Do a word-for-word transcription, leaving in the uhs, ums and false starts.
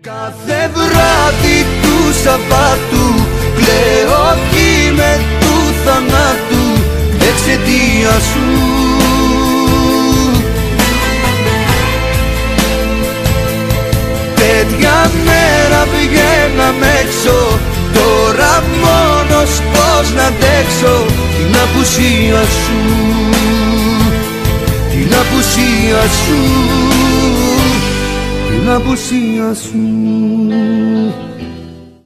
Κάθε βράδυ του Σαββάτου κλαίω με του θανάτου εξαιτίας σου. Τέτοια μέρα βγαίναμε έξω, τώρα μόνος πώς να αντέξω την απουσία σου, την απουσία σου, την απουσία σου.